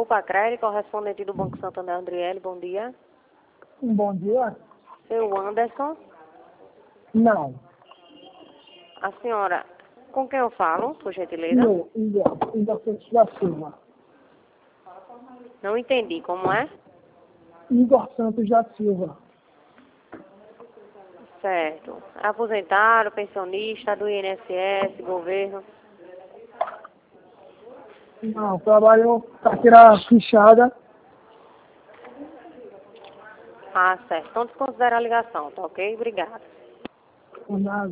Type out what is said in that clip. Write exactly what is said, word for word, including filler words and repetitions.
Grupo Acred, correspondente do Banco Santander, Andriele, bom dia. Um bom dia? Seu Anderson, Não. a senhora, com quem eu falo, por gentileza? Não, ainda, ainda Santos da Silva. Não entendi, como é? Igor Santos da Silva. Certo. Aposentado, pensionista, do I N S S, governo. Não, trabalho carteira fechada. Ah, certo. Então desconsidera a ligação, tá ok? Obrigada. Nada.